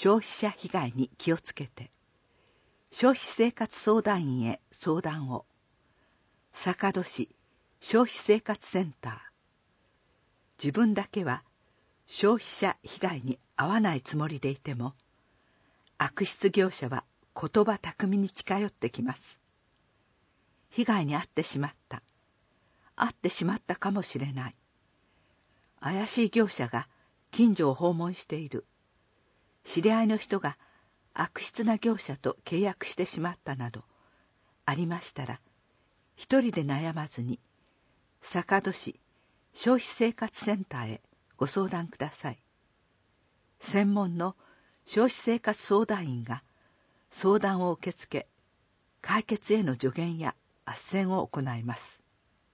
消費者被害に気をつけて、消費生活相談員へ相談を。坂戸市消費生活センター。自分だけは消費者被害に遭わないつもりでいても、悪質業者は言葉巧みに近寄ってきます。被害に遭ってしまったかもしれない。怪しい業者が近所を訪問している。知り合いの人が悪質な業者と契約してしまったなどありましたら、一人で悩まずに坂戸市消費生活センターへご相談ください。専門の消費生活相談員が相談を受け付け、解決への助言や斡旋を行います。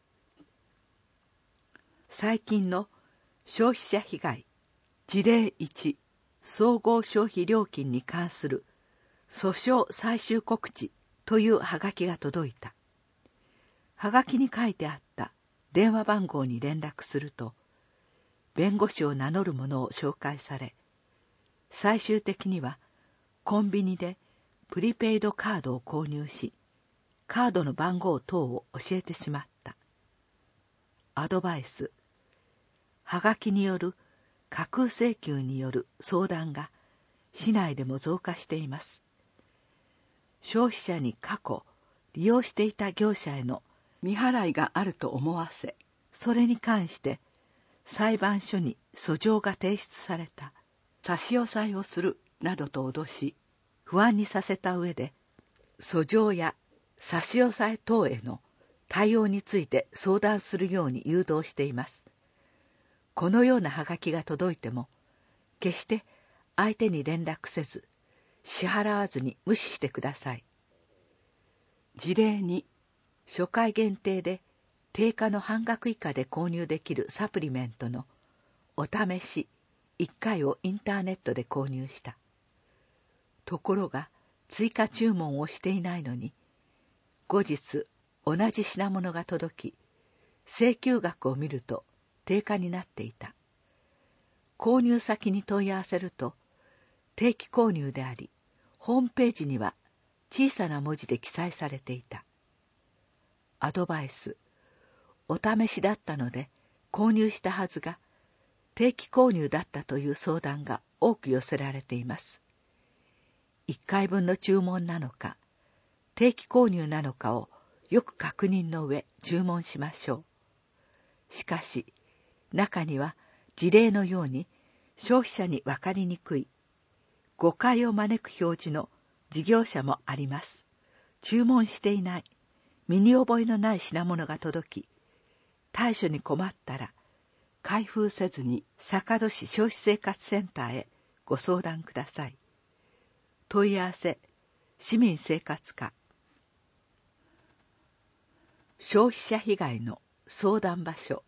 最近の消費者被害事例1、総合消費料金に関する訴訟最終告知というハガキが届いた。ハガキに書いてあった電話番号に連絡すると、弁護士を名乗る者を紹介され、最終的にはコンビニでプリペイドカードを購入し、カードの番号等を教えてしまった。アドバイス。ハガキによる架空請求による相談が市内でも増加しています。消費者に過去利用していた業者への未払いがあると思わせ、それに関して裁判所に訴状が提出された、差し押さえをするなどと脅し、不安にさせた上で、訴状や差し押さえ等への対応について相談するように誘導しています。このようなハガキが届いても、決して相手に連絡せず、支払わずに無視してください。事例2、初回限定で定価の半額以下で購入できるサプリメントのお試し1回をインターネットで購入した。ところが追加注文をしていないのに、後日同じ品物が届き、請求額を見ると定価になっていた。購入先に問い合わせると、定期購入であり、ホームページには小さな文字で記載されていた。アドバイス。お試しだったので購入したはずが定期購入だったという相談が多く寄せられています。1回分の注文なのか、定期購入なのかをよく確認の上注文しましょう。しかし、中には事例のように消費者に分かりにくい、誤解を招く表示の事業者もあります。注文していない、身に覚えのない品物が届き、対処に困ったら、開封せずに坂戸市消費生活センターへご相談ください。問い合わせ、市民生活課。消費者被害の相談場所。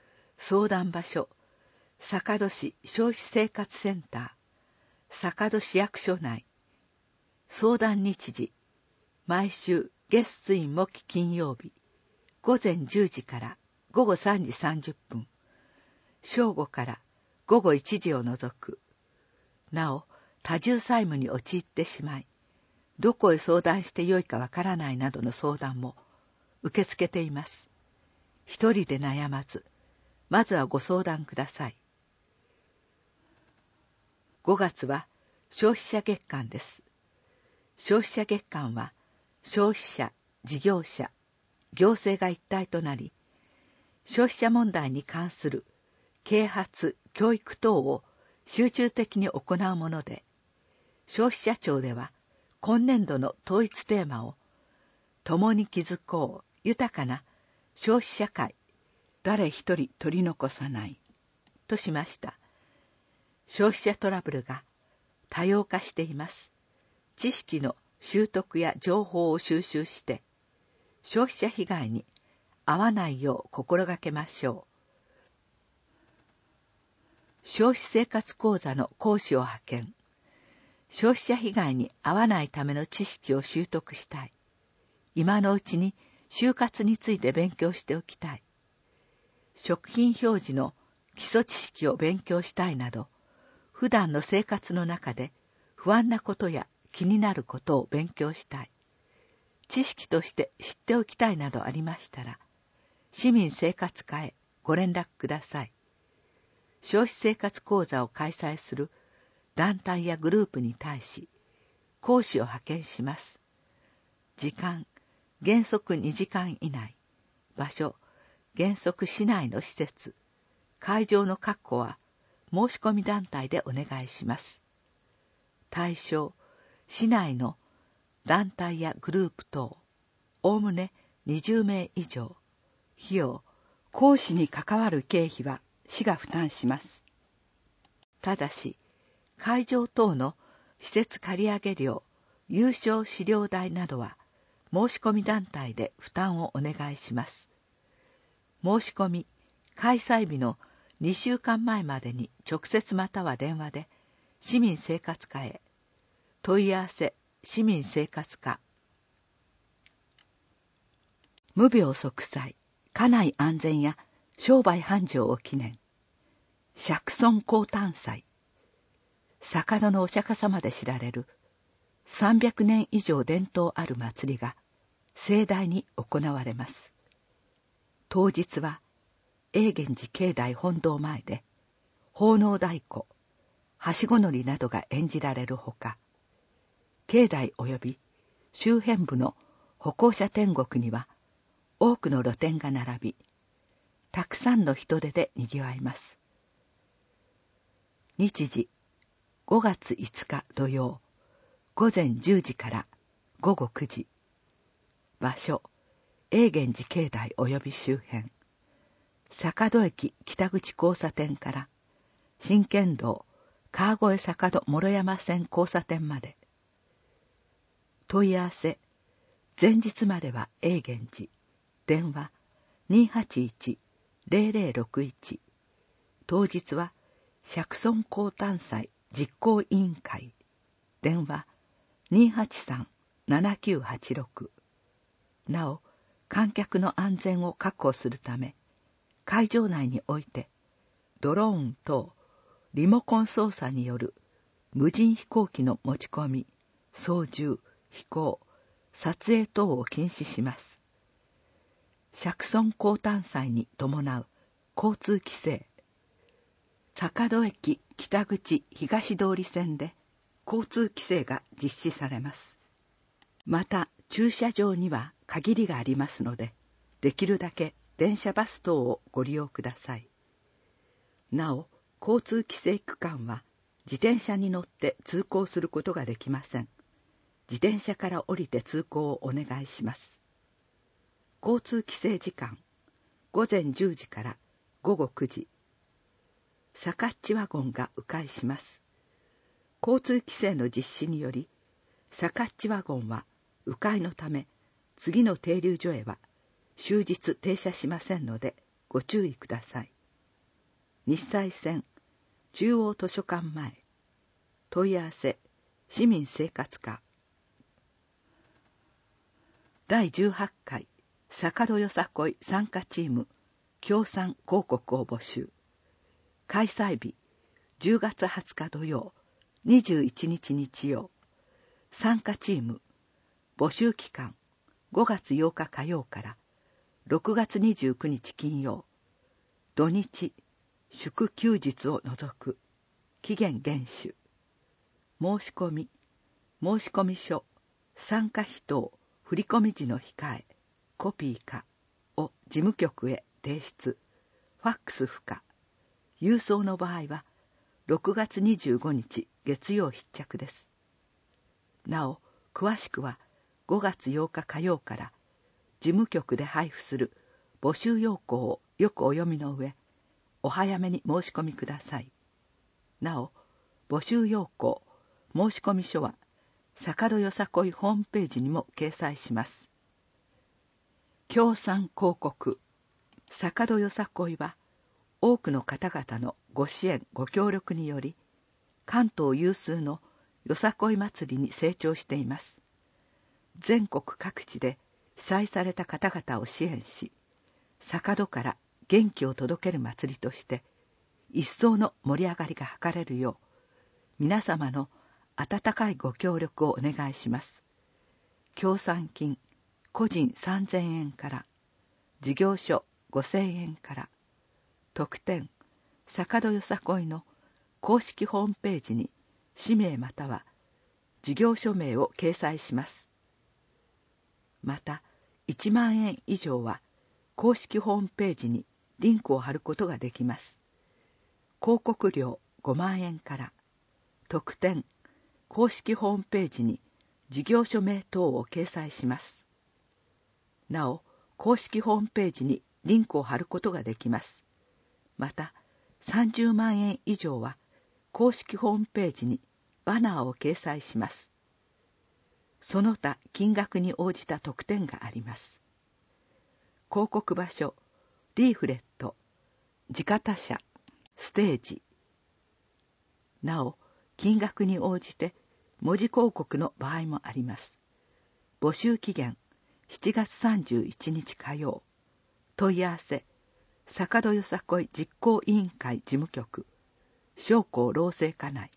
坂戸市消費生活センター、坂戸市役所内。相談日時、毎週月水木金曜日、午前10時から午後3時30分、正午から午後1時を除く。なお、多重債務に陥ってしまい、どこへ相談してよいかわからないなどの相談も受け付けています。一人で悩まず、まずはご相談ください。5月は消費者月間です。消費者月間は、消費者、事業者、行政が一体となり、消費者問題に関する啓発、教育等を集中的に行うもので、消費者庁では今年度の統一テーマを、共に築こう豊かな消費社会、誰一人取り残さないとしました。消費者トラブルが多様化しています。知識の習得や情報を収集して、消費者被害に遭わないよう心がけましょう。消費生活講座の講師を派遣。消費者被害に遭わないための知識を習得したい。今のうちに就活について勉強しておきたい。食品表示の基礎知識を勉強したいなど、普段の生活の中で不安なことや気になることを勉強したい、知識として知っておきたいなどありましたら、市民生活課へご連絡ください。消費生活講座を開催する団体やグループに対し、講師を派遣します。時間、原則2時間以内。場所、原則市内の施設。会場の確保は申し込み団体でお願いします。対象、市内の団体やグループ等、おおむね20名以上。費用、講師に関わる経費は市が負担します。ただし、会場等の施設借上料、有償資料代などは申し込み団体で負担をお願いします。申し込み、開催日の2週間前までに直接または電話で市民生活課へ。問い合わせ、市民生活課。無病息災、家内安全や商売繁盛を記念。釈尊降誕祭。坂戸のお釈迦様で知られる300年以上伝統ある祭りが盛大に行われます。当日は永源寺境内本堂前で奉納太鼓、はしご乗りなどが演じられるほか、境内及び周辺部の歩行者天国には多くの露店が並び、たくさんの人出でにぎわいます。日時5月5日土曜、午前10時から午後9時。場所、永源寺境内及び周辺。坂戸駅北口交差点から新県道川越坂戸諸山線交差点まで。問い合わせ、前日までは永源寺。電話 281-0061。当日は釈尊降誕祭実行委員会。電話 283-7986。なお、観客の安全を確保するため、会場内においてドローン等リモコン操作による無人飛行機の持ち込み、操縦、飛行、撮影等を禁止します。釈尊降誕祭に伴う交通規制。坂戸駅北口東通り線で交通規制が実施されます。また駐車場には限りがありますので、できるだけ電車バス等をご利用ください。なお、交通規制区間は自転車に乗って通行することができません。自転車から降りて通行をお願いします。交通規制時間、午前10時から午後9時。サカッチワゴンが迂回します。交通規制の実施により、サカッチワゴンは迂回のため、次の停留所へは終日停車しませんのでご注意ください。日西線中央図書館前。問い合わせ、市民生活課。第18回坂戸よさこい参加チーム協賛広告を募集。開催日10月20日土曜、21日日曜。参加チーム募集期間5月8日火曜から6月29日金曜。土日祝休日を除く。期限厳守。申し込み書、参加費等振込時の控え、コピーかを事務局へ提出。ファックス不可。郵送の場合は6月25日月曜必着です。なお、詳しくは5月8日火曜から事務局で配布する募集要項をよくお読みの上、お早めに申し込みください。なお、募集要項、申し込み書は坂戸よさこいホームページにも掲載します。協賛広告。坂戸よさこいは多くの方々のご支援ご協力により、関東有数のよさこい祭りに成長しています。全国各地で被災された方々を支援し、坂戸から元気を届ける祭りとして一層の盛り上がりが図れるよう、皆様の温かいご協力をお願いします。協賛金、個人3000円から、事業所5000円から、特典、坂戸よさこいの公式ホームページに氏名または事業所名を掲載します。また、1万円以上は公式ホームページにリンクを貼ることができます。広告料5万円から、特典、公式ホームページに事業所名等を掲載します。なお、公式ホームページにリンクを貼ることができます。また、30万円以上は公式ホームページにバナーを掲載します。その他金額に応じた特典があります。広告場所、リーフレット、地方車、ステージ。なお、金額に応じて文字広告の場合もあります。募集期限、7月31日火曜。問い合わせ、坂戸よさこい実行委員会事務局、商工労政課内。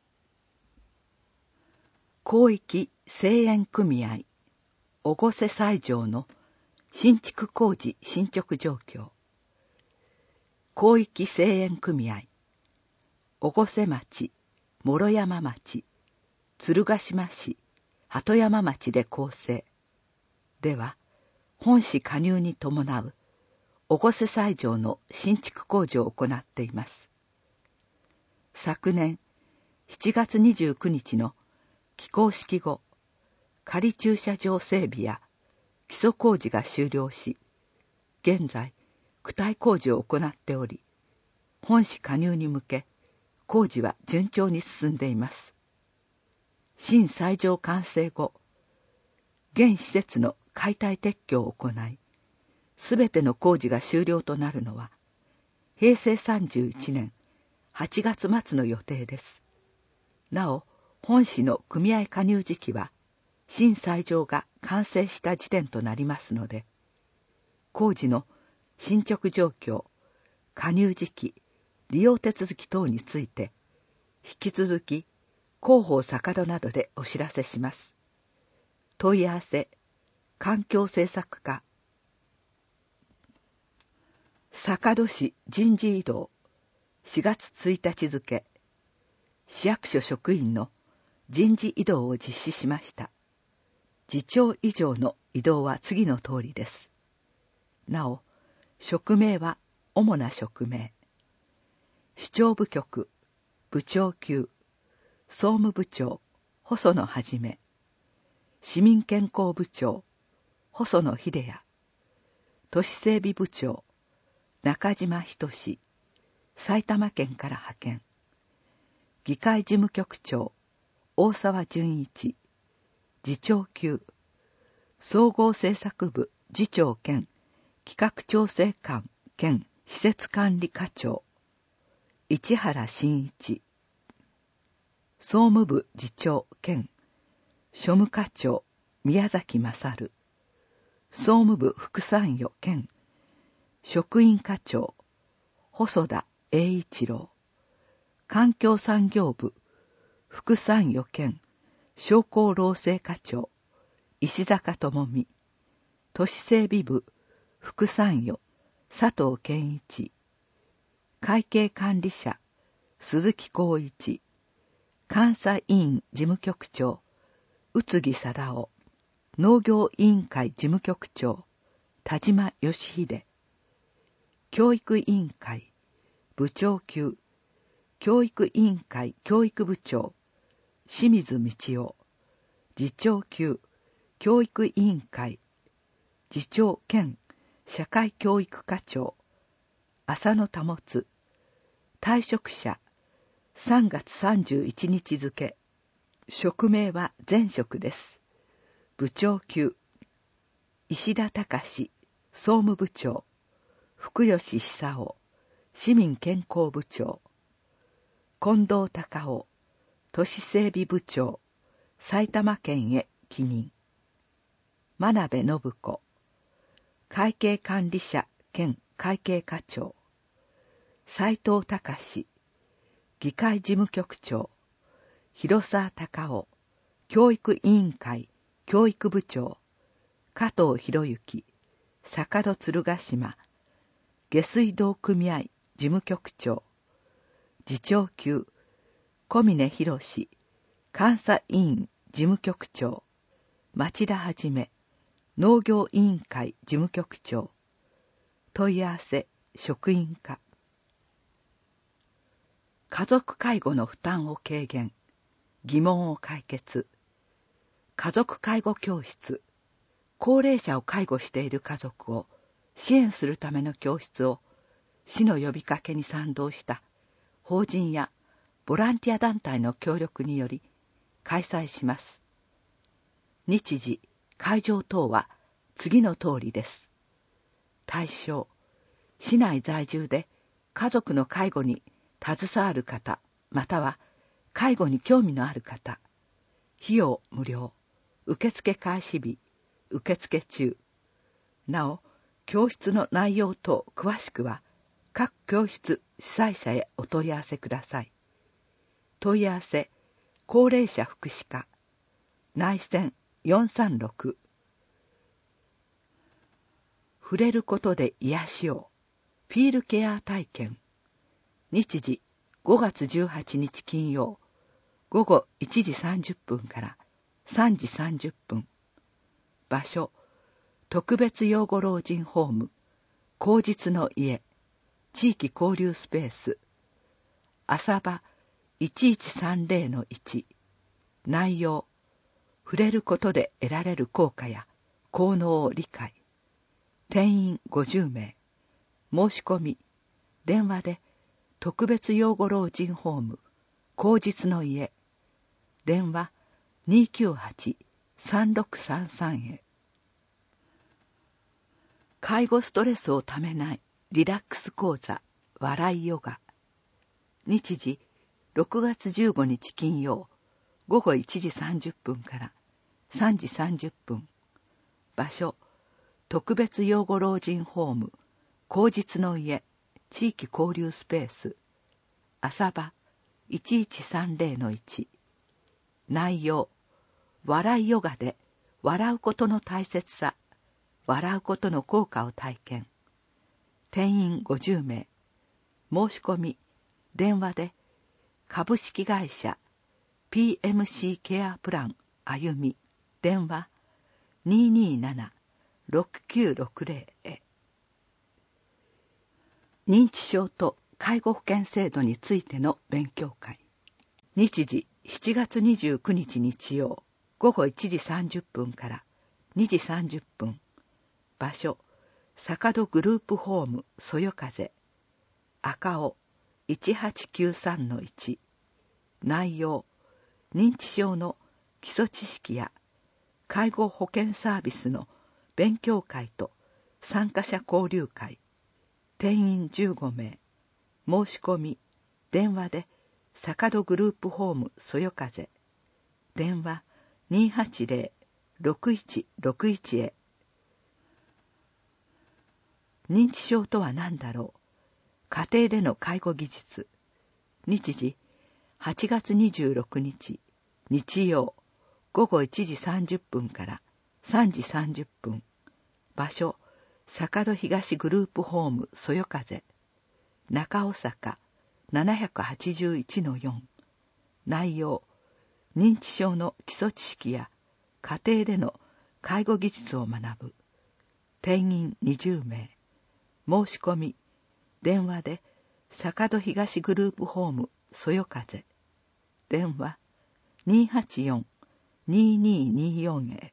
広域製塩組合、越生西条の新築工事進捗状況。広域製塩組合、越生町、諸山町、鶴ヶ島市、鳩山町で構成。では、本市加入に伴う越生西条の新築工事を行っています。昨年7月29日の起工式後、仮駐車場整備や基礎工事が終了し、現在、躯体工事を行っており、本市加入に向け、工事は順調に進んでいます。新西条完成後、現施設の解体撤去を行い、すべての工事が終了となるのは、平成31年8月末の予定です。なお、本市の組合加入時期は、新西条が完成した時点となりますので、工事の進捗状況、加入時期、利用手続き等について、引き続き、広報坂戸などでお知らせします。問い合わせ、環境政策課。坂戸市人事異動、4月1日付、市役所職員の人事異動を実施しました。次長以上の異動は次の通りです。なお、職名は主な職名。市長部局、部長級、総務部長、細野はじめ、市民健康部長、細野秀也、都市整備部長、中島仁、埼玉県から派遣、議会事務局長、大沢純一、次長級、総合政策部次長兼企画調整官兼施設管理課長、市原真一、総務部次長兼庶務課長宮崎勝、総務部副参与兼職員課長細田栄一郎、環境産業部副参与兼商工労政課長石坂智美、都市整備部副参与佐藤健一、会計管理者鈴木光一、監査委員事務局長宇津木貞夫、農業委員会事務局長田島義秀、教育委員会部長級教育委員会教育部長清水道夫、次長級教育委員会次長兼社会教育課長浅野保、退職者3月31日付、職名は前職です。部長級石田隆、総務部長福吉久夫、市民健康部長近藤隆夫、都市整備部長埼玉県へ帰任、真鍋信子、会計管理者兼会計課長斉藤隆、議会事務局長広沢隆夫、教育委員会教育部長、加藤博之、坂戸鶴ヶ島、下水道組合事務局長、次長級、小峰博士、監査委員事務局長、町田はじめ、農業委員会事務局長、問い合わせ職員課。家族介護の負担を軽減、疑問を解決。家族介護教室、高齢者を介護している家族を支援するための教室を市の呼びかけに賛同した法人やボランティア団体の協力により開催します。日時、会場等は次の通りです。対象、市内在住で家族の介護に携わる方、または介護に興味のある方。費用無料。受付開始日、受付中。なお、教室の内容等詳しくは、各教室主催者へお問い合わせください。問い合わせ、高齢者福祉課、内線436。触れることで癒しを。フィールケア体験。日時、5月18日金曜、午後1時30分から3時30分。場所、特別養護老人ホーム、好日の家、地域交流スペース、朝場 1130-1。内容、触れることで得られる効果や効能を理解。定員50名。申し込み、電話で、特別養護老人ホーム、好日の家、電話 298-3633 へ。介護ストレスをためないリラックス講座、笑いヨガ。日時、6月15日金曜、午後1時30分から3時30分。場所、特別養護老人ホーム、好日の家、地域交流スペース、朝場 1130-1。内容、笑いヨガで笑うことの大切さ、笑うことの効果を体験。定員50名。申し込み、電話で、株式会社 PMC ケアプラン歩み、電話 227-6960 へ。認知症と介護保険制度についての勉強会。日時、7月29日日曜、午後1時30分から2時30分。場所、坂戸グループホームそよ風、赤尾 1893-1。内容、認知症の基礎知識や介護保険サービスの勉強会と参加者交流会。定員15名。申し込み、電話で、坂戸グループホームそよ風、電話 280-6161 へ。認知症とは何だろう。家庭での介護技術。日時、8月26日、日曜、午後1時30分から3時30分。場所、坂戸東グループホームそよ風、中尾坂 781-4。内容、認知症の基礎知識や家庭での介護技術を学ぶ。定員20名。申し込み、電話で、坂戸東グループホームそよ風、電話 284-2224 へ。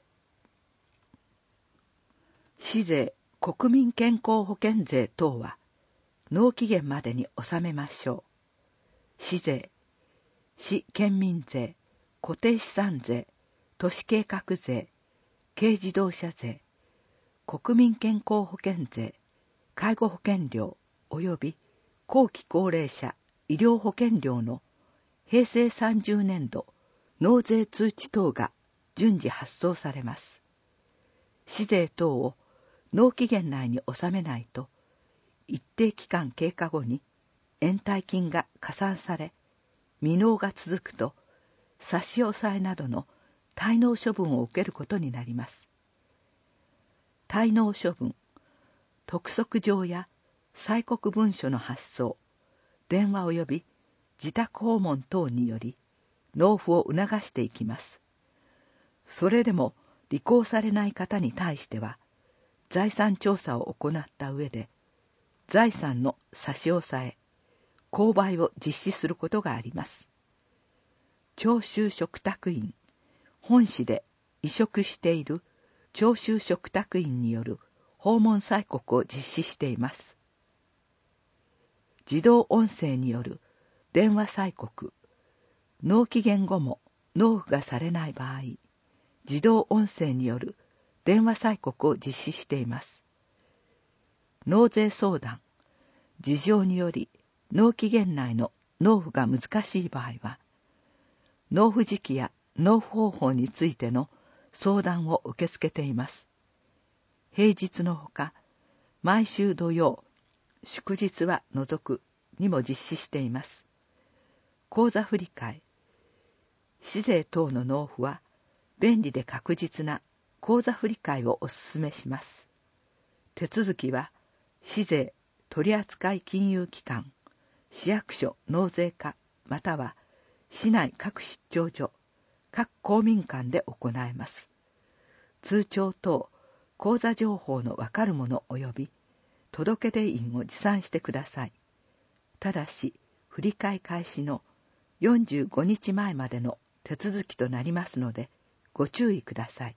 市税、国民健康保険税等は、納期限までに納めましょう。市税、市県民税、固定資産税、都市計画税、軽自動車税、国民健康保険税、介護保険料及び後期高齢者医療保険料の平成30年度納税通知等が順次発送されます。市税等を納期限内に納めないと、一定期間経過後に延滞金が加算され、未納が続くと差し押さえなどの滞納処分を受けることになります。滞納処分、督促状や催告文書の発送、電話及び自宅訪問等により納付を促していきます。それでも履行されない方に対しては、財産調査を行った上で、財産の差し押さえ、購買を実施することがあります。徴収嘱託員、本市で委嘱している徴収嘱託員による訪問催告を実施しています。自動音声による電話催告、納期限後も納付がされない場合、自動音声による電話催告を実施しています。納税相談、事情により納期限内の納付が難しい場合は、納付時期や納付方法についての相談を受け付けています。平日のほか、毎週土曜、祝日は除くにも実施しています。口座振替、市税等の納付は便利で確実な口座振替をお勧めします。手続きは市税取扱金融機関、市役所納税課または市内各出張所、各公民館で行えます。通帳等口座情報のわかるもの及び届出印を持参してください。ただし振替開始の45日前までの手続きとなりますのでご注意ください。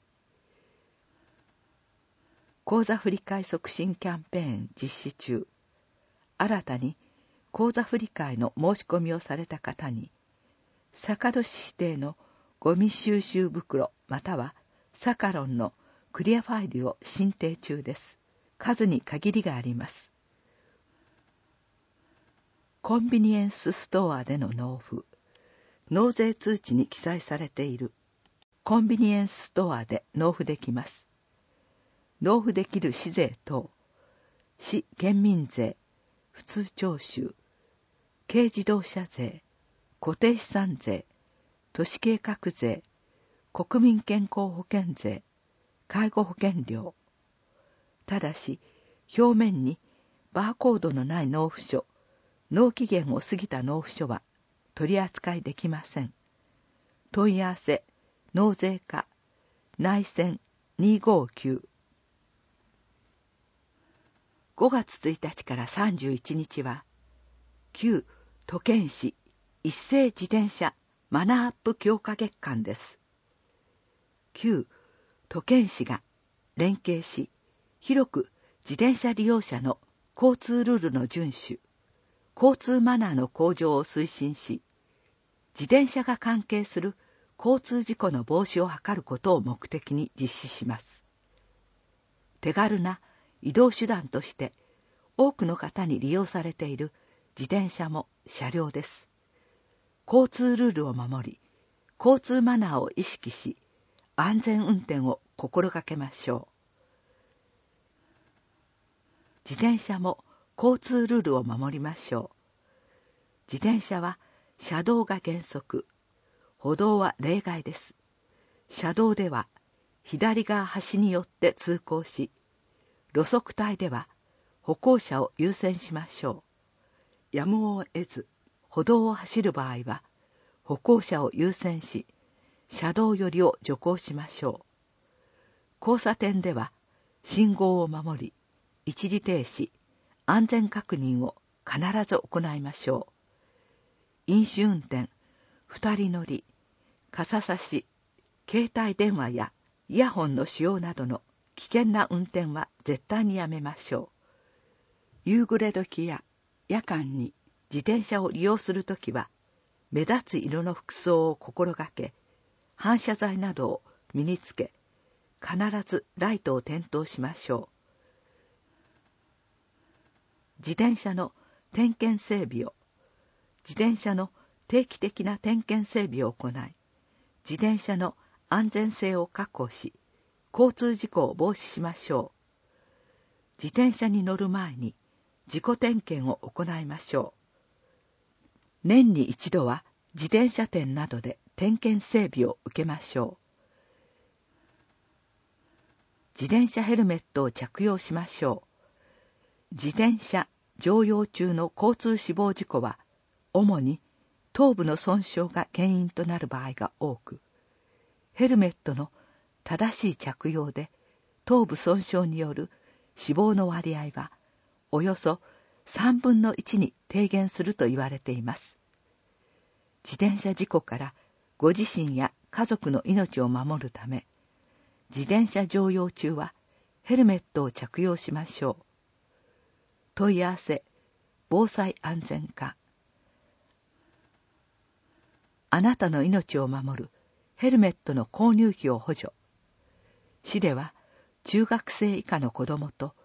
口座振替促進キャンペーン実施中。新たに口座振替の申し込みをされた方に、坂戸市指定のゴミ収集袋またはサカロンのクリアファイルを申請中です。数に限りがあります。コンビニエンスストアでの納付、納税通知に記載されているコンビニエンスストアで納付できます。納付できる市税等、市県民税、普通徴収、軽自動車税、固定資産税、都市計画税、国民健康保険税、介護保険料。ただし、表面にバーコードのない納付書、納期限を過ぎた納付書は取り扱いできません。問い合わせ、納税課、内線259。5月1日から31日は、旧都県市一斉自転車マナーアップ強化月間です。旧都県市が連携し、広く自転車利用者の交通ルールの遵守、交通マナーの向上を推進し、自転車が関係する交通事故の防止を図ることを目的に実施します。手軽な移動手段として多くの方に利用されている自転車も車両です。交通ルールを守り、交通マナーを意識し、安全運転を心がけましょう。自転車も交通ルールを守りましょう。自転車は車道が原則、歩道は例外です。車道では左側端によって通行し、路側帯では歩行者を優先しましょう。やむを得ず、歩道を走る場合は、歩行者を優先し、車道寄りを徐行しましょう。交差点では、信号を守り、一時停止、安全確認を必ず行いましょう。飲酒運転、二人乗り、傘差し、携帯電話やイヤホンの使用などの危険な運転は絶対にやめましょう。夕暮れ時や夜間に自転車を利用するときは、目立つ色の服装を心がけ、反射材などを身につけ、必ずライトを点灯しましょう。自転車の点検整備を、自転車の定期的な点検整備を行い、自転車の安全性を確保し、交通事故を防止しましょう。自転車に乗る前に自己点検を行いましょう。年に一度は自転車店などで点検整備を受けましょう。自転車ヘルメットを着用しましょう。自転車乗用中の交通死亡事故は、主に頭部の損傷が原因となる場合が多く、ヘルメットの正しい着用で頭部損傷による死亡の割合はおよそ3分の1に低減すると言われています。自転車事故からご自身や家族の命を守るため、自転車乗用中はヘルメットを着用しましょう。問い合わせ、防災安全課。あなたの命を守るヘルメットの購入費を補助。市では中学生以下の子どもと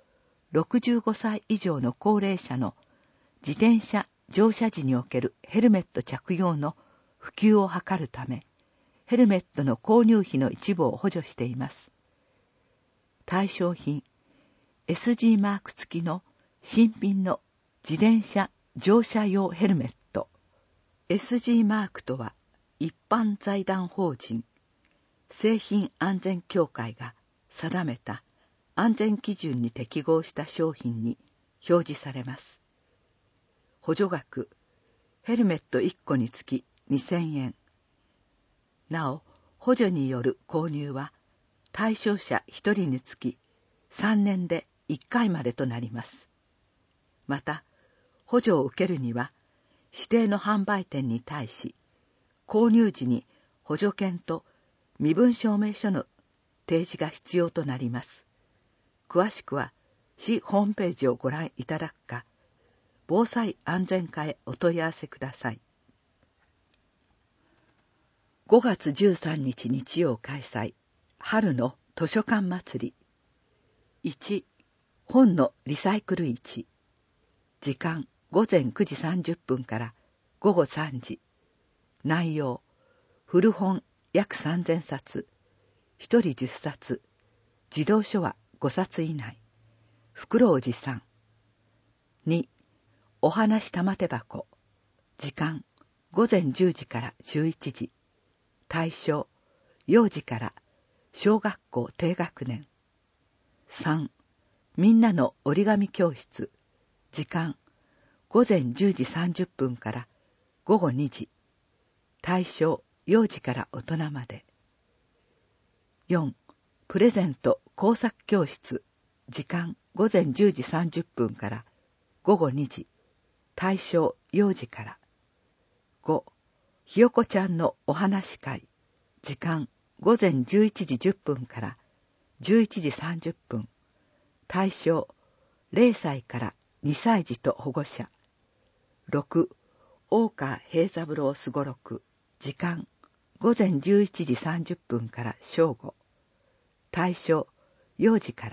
65歳以上の高齢者の自転車乗車時におけるヘルメット着用の普及を図るため、ヘルメットの購入費の一部を補助しています。対象品、SG マーク付きの新品の自転車乗車用ヘルメット。SG マークとは、一般財団法人製品安全協会が定めた安全基準に適合した商品に表示されます。補助額、ヘルメット1個につき2000円。なお、補助による購入は対象者1人につき3年で1回までとなります。また、補助を受けるには指定の販売店に対し、購入時に補助券と身分証明書の提示が必要となります。詳しくは市ホームページをご覧いただくか、防災安全課へお問い合わせください。5月13日日曜開催、春の図書館祭り。1、本のリサイクル市。時間午前9時30分から午後3時。内容、古本約3000冊、1人10冊、児童書は5冊以内。袋を持参。2、お話玉手箱。時間、午前10時から11時。対象、幼児から小学校低学年。3、みんなの折り紙教室。時間、午前10時30分から午後2時。対象、幼児から大人まで。4、プレゼント工作教室。時間、午前10時30分から午後2時。対象、幼児から。5、ひよこちゃんのお話会。時間、午前11時10分から11時30分。対象、0歳から2歳児と保護者。6、大川平三郎すごろく。時間、午前11時30分から正午。対象、幼児から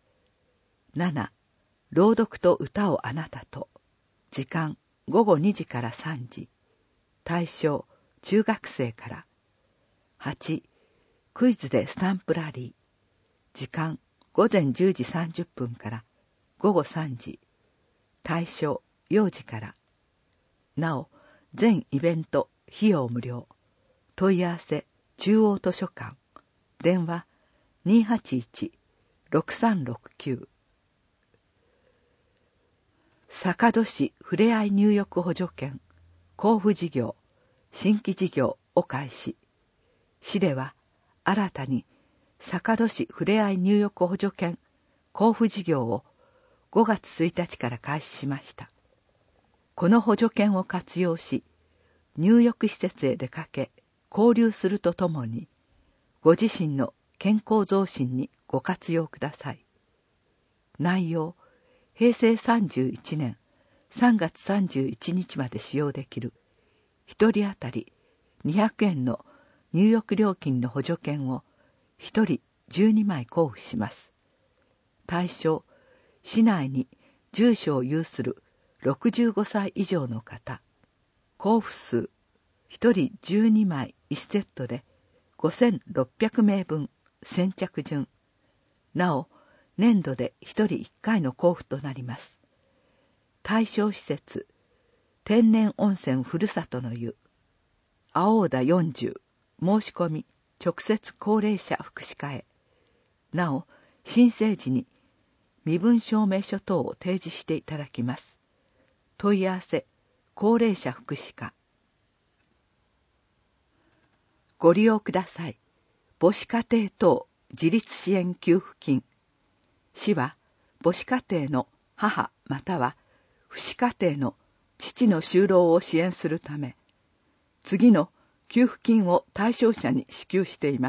。7、朗読と歌をあなたと。時間、午後2時から3時。対象、中学生から。8、クイズでスタンプラリー。時間、午前10時30分から午後3時。対象、幼児から。なお、全イベント、費用無料。問い合わせ、中央図書館。電話、281-6369。坂戸市ふれあい入浴補助券、交付事業、新規事業を開始。市では、新たに、坂戸市ふれあい入浴補助券、交付事業を5月1日から開始しました。この補助券を活用し、入浴施設へ出かけ、交流するとともに、ご自身の健康増進にご活用ください。内容、平成31年3月31日まで使用できる、1人当たり200円の入浴料金の補助券を1人12枚交付します。対象、市内に住所を有する65歳以上の方。交付数、1人12枚1セットで5600名分先着順。なお、年度で1人1回の交付となります。対象施設、天然温泉ふるさとの湯、青田40 申し込み直接高齢者福祉課へ。なお、申請時に身分証明書等を提示していただきます。問い合わせ、高齢者福祉課。ご利用ください。母子家庭等自立支援給付金。市は母子家庭の母または父子家庭の父の就労を支援するため、次の給付金を対象者に支給しています。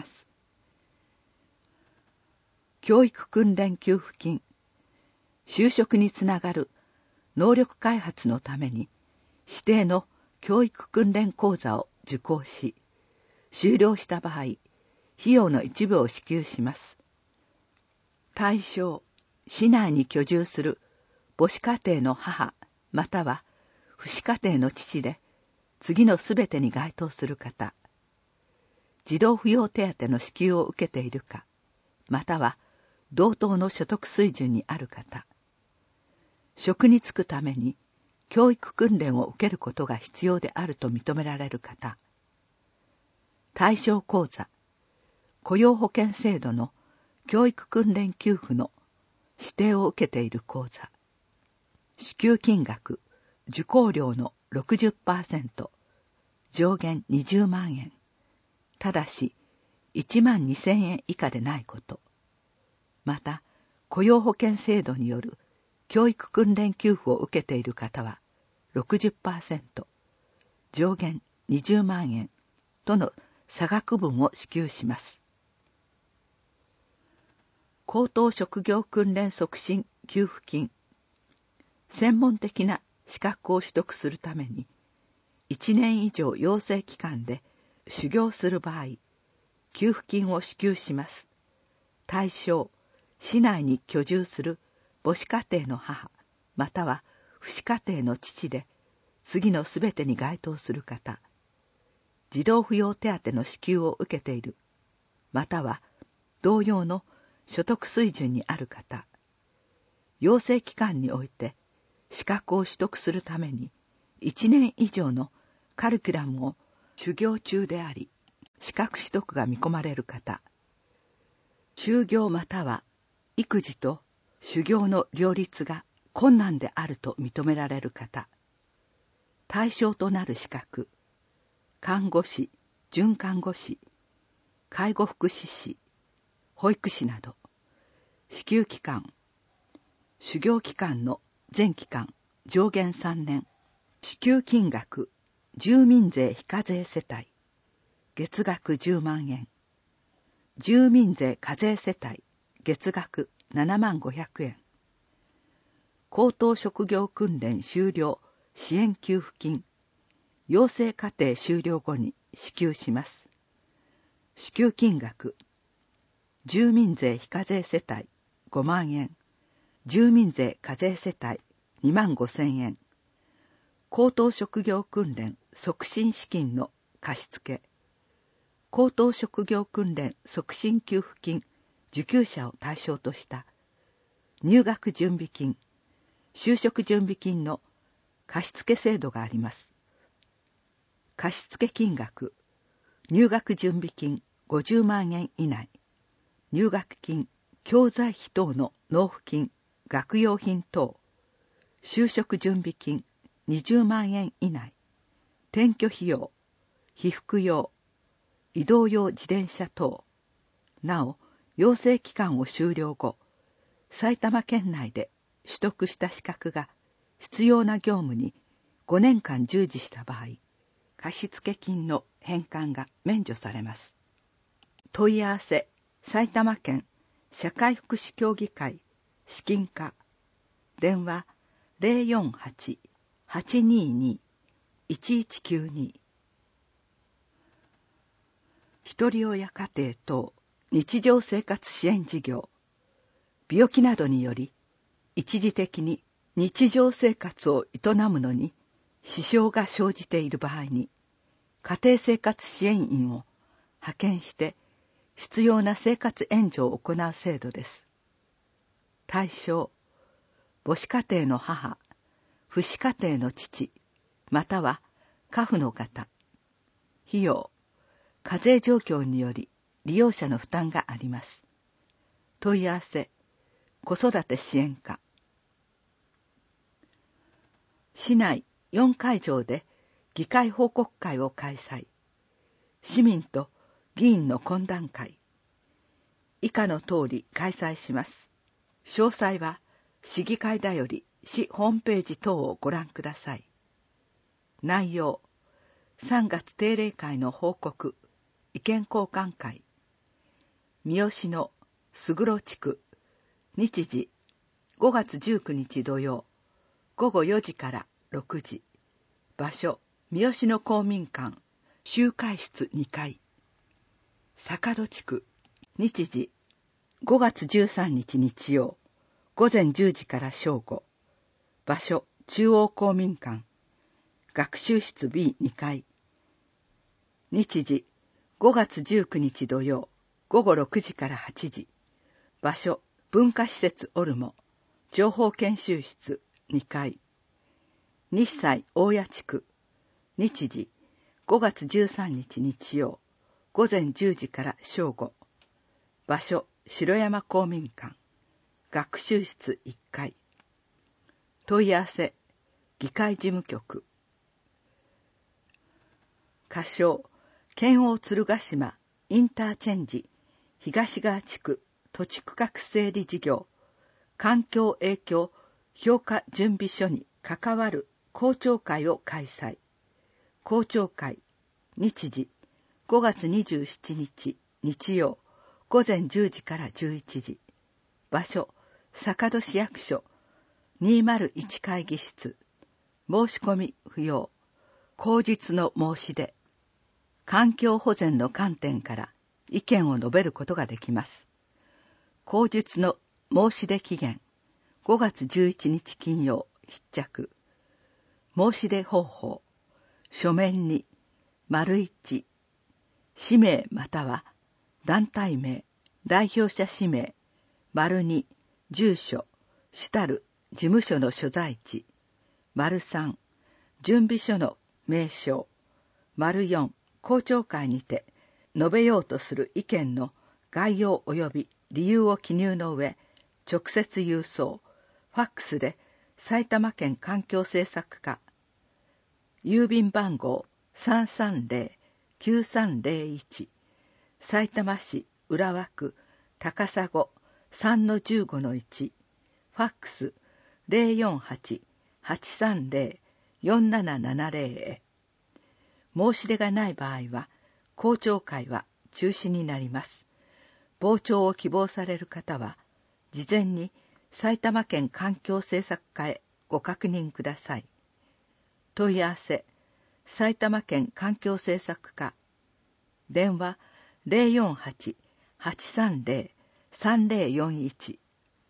教育訓練給付金。就職につながる能力開発のために指定の教育訓練講座を受講し、修了した場合、費用の一部を支給します。対象、市内に居住する母子家庭の母または父子家庭の父で、次のすべてに該当する方。児童扶養手当の支給を受けているか、または同等の所得水準にある方。職に就くために教育訓練を受けることが必要であると認められる方。対象講座、雇用保険制度の教育訓練給付の指定を受けている講座。支給金額、受講料の 60%、上限20万円。ただし、12,000円以下でないこと。また、雇用保険制度による教育訓練給付を受けている方は 60%、上限20万円との差額分を支給します。高等職業訓練促進給付金。専門的な資格を取得するために、1年以上養成期間で修行する場合、給付金を支給します。対象、市内に居住する母子家庭の母、または父子家庭の父で、次のすべてに該当する方。児童扶養手当の支給を受けている、または同様の所得水準にある方。養成期間において資格を取得するために1年以上のカリキュラムを修行中であり、資格取得が見込まれる方。就業または育児と修行の両立が困難であると認められる方。対象となる資格、看護師、准看護師、介護福祉士、保育士など。支給期間、修行期間の全期間、上限3年。支給金額、住民税非課税世帯、月額10万円。住民税課税世帯、月額75,000円。高等職業訓練修了支援給付金、養成課程修了後に支給します。支給金額、住民税非課税世帯5万円、住民税課税世帯25,000円。高等職業訓練促進資金の貸付。高等職業訓練促進給付金受給者を対象とした入学準備金、就職準備金の貸付制度があります。貸付金額、入学準備金50万円以内、入学金、教材費等の納付金、学用品等、就職準備金20万円以内、転居費用、被服用、移動用自転車等。なお、養成期間を終了後、埼玉県内で取得した資格が必要な業務に5年間従事した場合、貸付金の返還が免除されます。問い合わせ、埼玉県社会福祉協議会資金課、電話 048-822-1192。ひとり親家庭等日常生活支援事業。病気などにより一時的に日常生活を営むのに支障が生じている場合に、家庭生活支援員を派遣して必要な生活援助を行う制度です。対象、母子家庭の母、父子家庭の父、または家父の方。費用、 課税状況により利用者の負担があります。問い合わせ、子育て支援課。市内4会場で議会報告会を開催。市民と議員の懇談会。以下の通り開催します。詳細は市議会だより市ホームページ等をご覧ください。内容、3月定例会の報告、意見交換会。三好の菅黒地区、日時、5月19日土曜、午後4時から6時。場所、三好の公民館、集会室2階。坂戸地区、日時、5月13日日曜、午前10時から正午。場所、中央公民館、学習室 B2 階。日時、5月19日土曜、午後6時から8時。場所、文化施設オルモ、情報研修室2階。日西大谷地区、日時、5月13日日曜、午前10時から正午。場所、城山公民館、学習室1階。問い合わせ、議会事務局。仮称、県央鶴ヶ島インターチェンジ東側地区土地区画整理事業環境影響評価準備書に関わる公聴会を開催。公聴会、日時、5月27日日曜、午前10時から11時。場所、坂戸市役所201会議室。申し込み不要。口述の申し出。環境保全の観点から意見を述べることができます。口述の申し出期限、5月11日金曜、必着。申し出方法、書面に、1、氏名または団体名、代表者氏名、2、住所、主たる事務所の所在地、3、準備書の名称、4、公聴会にて述べようとする意見の概要及び理由を記入の上、直接郵送、ファックスで埼玉県環境政策課、郵便番号 330-9301、さいたま市浦和区高砂 3-15-1、ファックス 048-830-4770 へ。申し出がない場合は、公聴会は中止になります。傍聴を希望される方は、事前に埼玉県環境政策課へご確認ください。問い合わせ、埼玉県環境政策課。電話048-830-3041。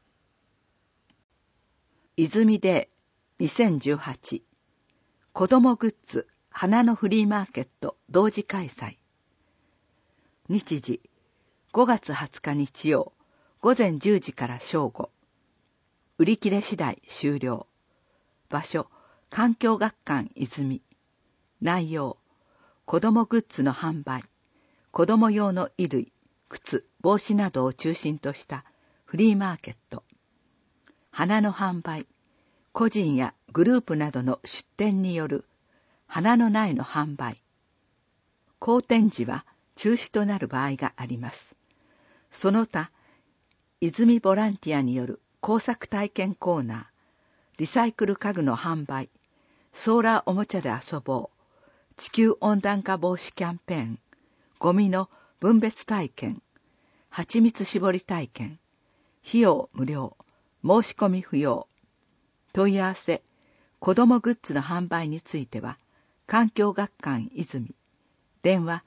泉デー2018子どもグッズ花のフリーマーケット同時開催。日時、5月20日日曜、午前10時から正午。売り切れ次第終了。場所、環境学館泉。内容、子どもグッズの販売、子ども用の衣類、靴、帽子などを中心としたフリーマーケット。花の販売、個人やグループなどの出店による花の苗の販売。公展時は中止となる場合があります。その他、泉ボランティアによる工作体験コーナー、リサイクル家具の販売、ソーラーおもちゃで遊ぼう、地球温暖化防止キャンペーン、ゴミの分別体験、蜂蜜搾り体験、費用無料、申し込み不要。問い合わせ、子どもグッズの販売については、環境学館泉、電話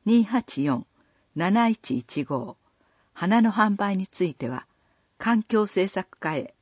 284-7115、花の販売については、環境政策課へ。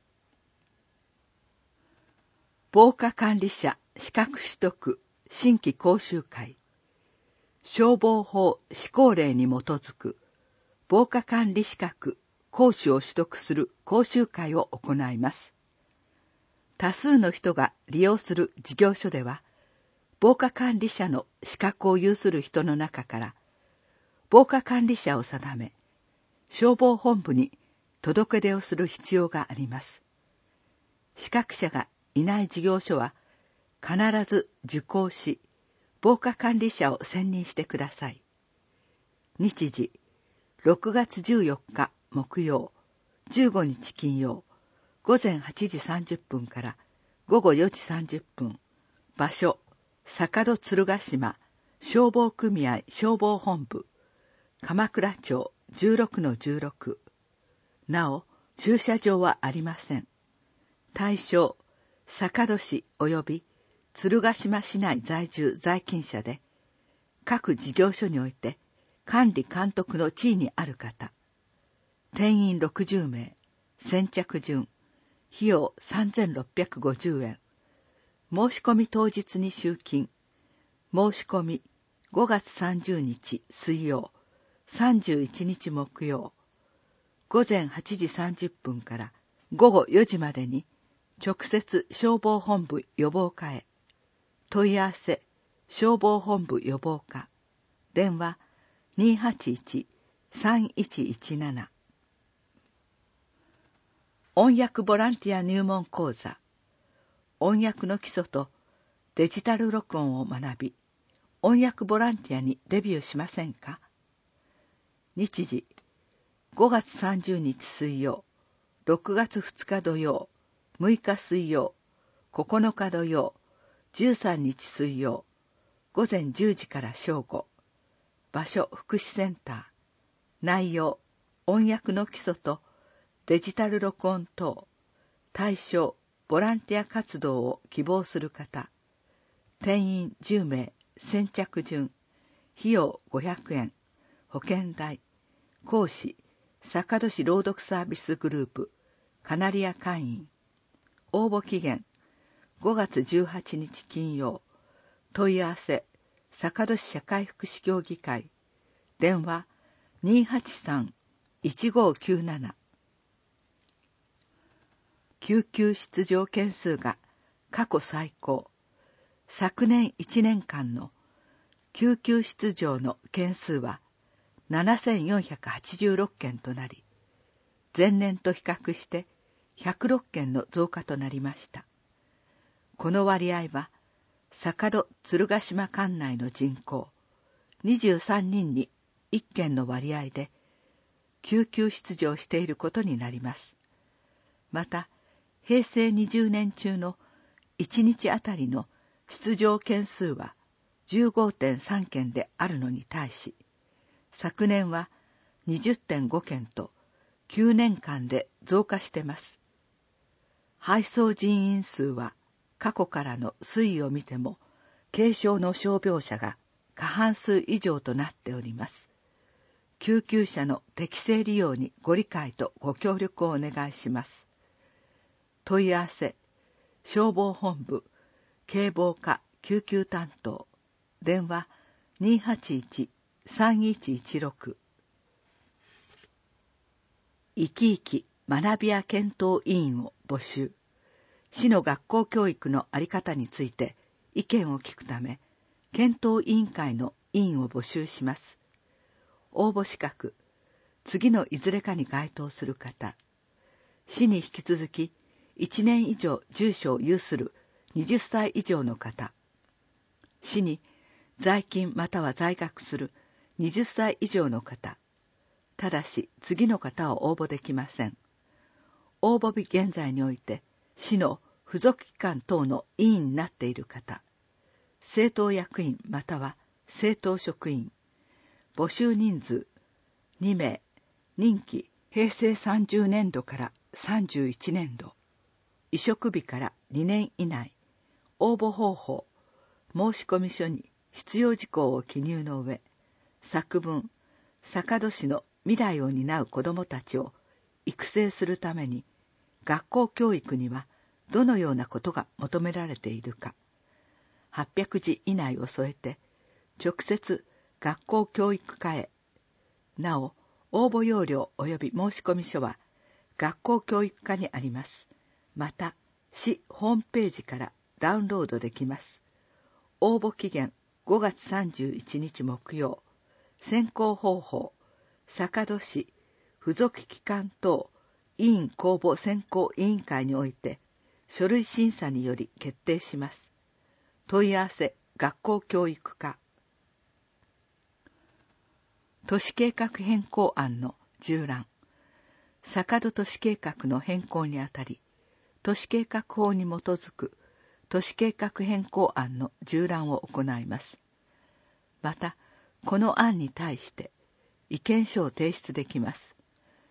防火管理者資格取得新規講習会。消防法施行令に基づく防火管理資格講師を取得する講習会を行います。多数の人が利用する事業所では、防火管理者の資格を有する人の中から、 防火管理者を定め、消防本部に届け出をする必要があります。資格者がいない事業所は必ず受講し、防火管理者を選任してください。日時、6月14日木曜、15日金曜、午前8時30分から午後4時30分。場所、坂戸鶴ヶ島消防組合消防本部、鎌倉町 16-16。なお、駐車場はありません。対象、坂戸市及び鶴ヶ島市内在住在勤者で、各事業所において管理監督の地位にある方。定員60名、先着順、費用3650円。申し込み当日に集金。申し込み5月30日水曜、31日木曜、午前8時30分から午後4時までに直接消防本部予防課へ。問い合わせ、消防本部予防課。電話281-3117。音訳ボランティア入門講座。音訳の基礎とデジタル録音を学び、音訳ボランティアにデビューしませんか？日時、5月30日水曜、6月2日土曜、6日水曜、9日土曜、13日水曜、午前10時から正午。場所、福祉センター。内容、音訳の基礎とデジタル録音等。対象、ボランティア活動を希望する方。定員10名、先着順。費用500円。保険代。講師、坂戸市朗読サービスグループ、カナリア会員。応募期限、5月18日金曜。問い合わせ、坂戸市社会福祉協議会。電話、283-1597。救急出場件数が過去最高。昨年1年間の救急出場の件数は7486件となり、前年と比較して106件の増加となりました。この割合は、坂戸鶴ヶ島管内の人口23人に1件の割合で救急出場していることになります。また、平成20年中の1日あたりの出場件数は 15.3 件であるのに対し、昨年は 20.5 件と9年間で増加しています。配送人員数は過去からの推移を見ても、軽症の傷病者が過半数以上となっております。救急車の適正利用にご理解とご協力をお願いします。問い合わせ、消防本部、警防課救急担当、電話281-3116。生き生き学びや検討委員を募集。市の学校教育の在り方について意見を聞くため、検討委員会の委員を募集します。応募資格、次のいずれかに該当する方、市に引き続き1年以上住所を有する20歳以上の方、市に在勤または在学する20歳以上の方、ただし次の方を応募できません。応募日現在において、市の付属機関等の委員になっている方、政党役員または政党職員、募集人数2名、任期平成30年度から31年度、委嘱日から2年以内、応募方法、申込書に必要事項を記入の上、作文、坂戸市の未来を担う子どもたちを育成するために、学校教育にはどのようなことが求められているか、800字以内を添えて、直接学校教育課へ。なお、応募要領及び申込書は学校教育課にあります。また、市ホームページからダウンロードできます。応募期限5月31日木曜。 選考方法、坂戸市付属機関等委員公募選考委員会において書類審査により決定します。問い合わせ学校教育課。都市計画変更案の従覧。坂戸都市計画の変更にあたり、都市計画法に基づく都市計画変更案の従覧を行います。また、この案に対して意見書を提出できます。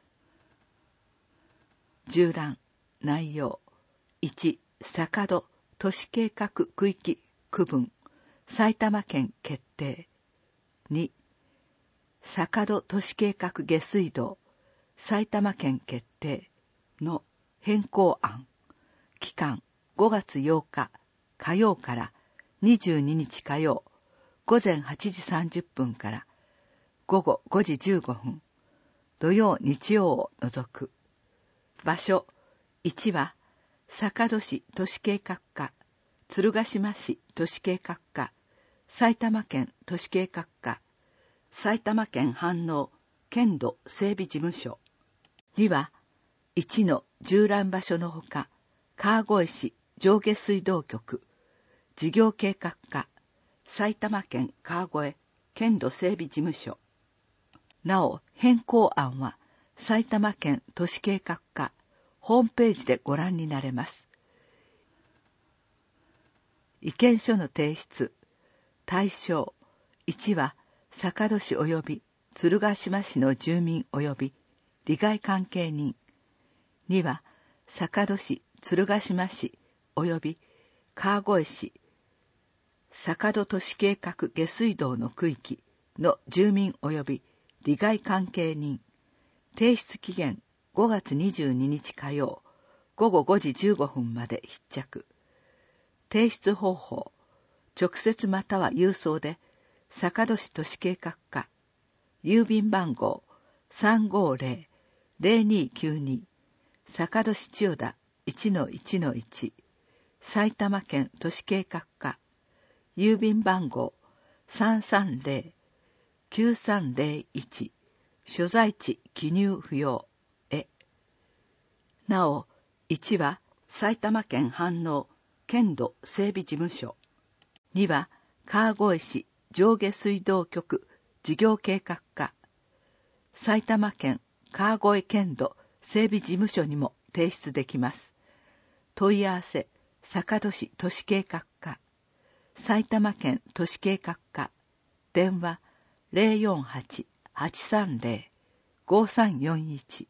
従覧内容。1、坂戸都市計画区域区分埼玉県決定。2、坂戸都市計画下水道埼玉県決定の変更案。期間5月8日火曜から22日火曜午前8時30分から午後5時15分土曜日曜を除く。場所1は坂戸市都市計画課、鶴ヶ島市都市計画課、埼玉県都市計画課、埼玉県飯能県土整備事務所。2は1の従覧場所のほか、川越市上下水道局、事業計画課、埼玉県川越県土整備事務所。なお、変更案は埼玉県都市計画課ホームページでご覧になれます。意見書の提出。対象1は坂戸市及び鶴ヶ島市の住民及び利害関係人。2は坂戸市鶴ヶ島市及び川越市坂戸都市計画下水道の区域の住民及び利害関係人。提出期限5月22日火曜午後5時15分まで必着。提出方法。直接または郵送で坂戸市都市計画課郵便番号 350-0292 坂戸市千代田 1-1-1 埼玉県都市計画課郵便番号 330-9301 所在地記入不要へ。なお、1は埼玉県飯能県土整備事務所。2は川越市上下水道局事業計画課埼玉県川越県土整備事務所にも提出できます。問い合わせ坂戸市都市計画課埼玉県都市計画課電話 048-830-5341。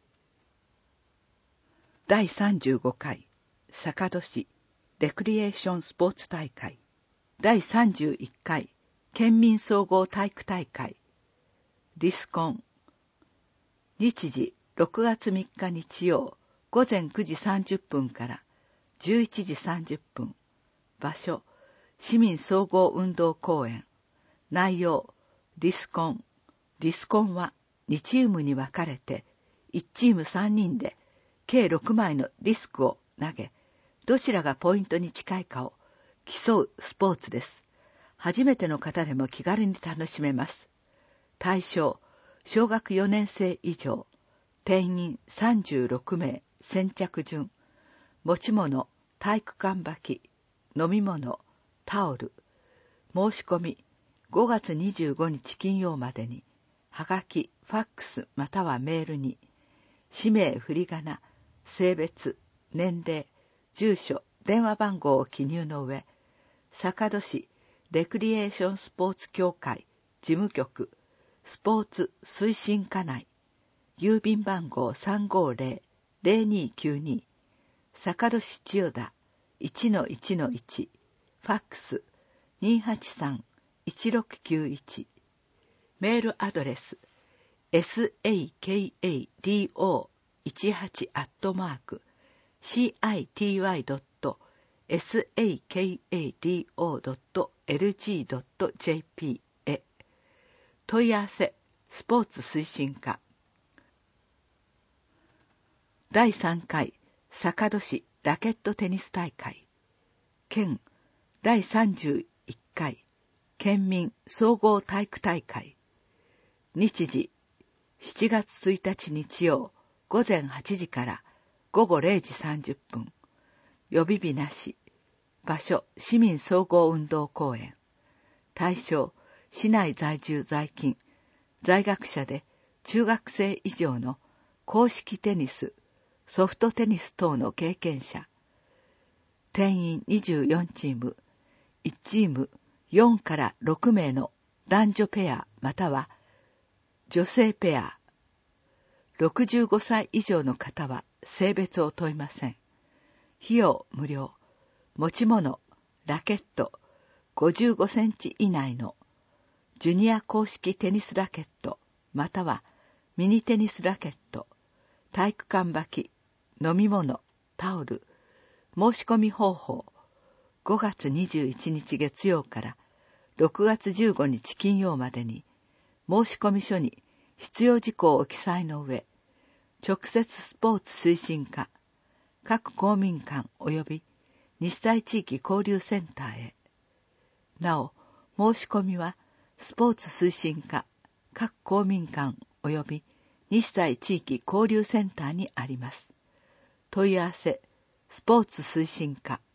第35回坂戸市レクリエーションスポーツ大会第31回県民総合体育大会ディスコン。日時6月3日日曜午前9時30分から11時30分。場所市民総合運動公園。内容ディスコン。ディスコンは2チームに分かれて1チーム3人で計6枚のディスクを投げ、どちらがポイントに近いかを競うスポーツです。初めての方でも気軽に楽しめます。対象、小学4年生以上、定員36名、先着順、持ち物、体育館履き、飲み物、タオル、申し込み、5月25日金曜までに、はがき、ファックスまたはメールに、氏名、振り仮名、性別、年齢、住所、電話番号を記入の上、坂戸市レクリエーションスポーツ協会事務局スポーツ推進課内郵便番号 350-0292 坂戸市千代田 1-1-1 ファックス 283-1691 メールアドレス sakado@city.sakado.lg.jp へ。問い合わせスポーツ推進課。第3回坂戸市ラケットテニス大会県第31回県民総合体育大会日時7月1日日曜午前8時から午後0時30分。予備日なし。場所市民総合運動公園。対象市内在住在勤、在学者で中学生以上の硬式テニス、ソフトテニス等の経験者。定員24チーム、1チーム4から6名の男女ペアまたは女性ペア。65歳以上の方は性別を問いません。費用無料。持ち物、ラケット、55センチ以内のジュニア公式テニスラケットまたはミニテニスラケット、体育館履き、飲み物、タオル。申し込み方法5月21日月曜から6月15日金曜までに申し込み書に必要事項を記載の上、直接スポーツ推進課、各公民館及び日西地域交流センターへ。なお、申し込みはスポーツ推進課、各公民館及び日西地域交流センターにあります。問い合わせ、スポーツ推進課